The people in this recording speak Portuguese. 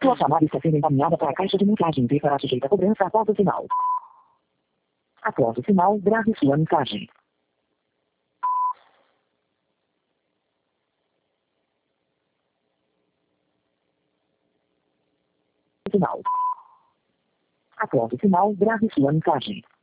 Sua chamada está sendo encaminhada para a caixa de mensagem e será sujeita a cobrança após o sinal. Após o sinal, grave sua mensagem. Sinal. Após o sinal, grave sua mensagem.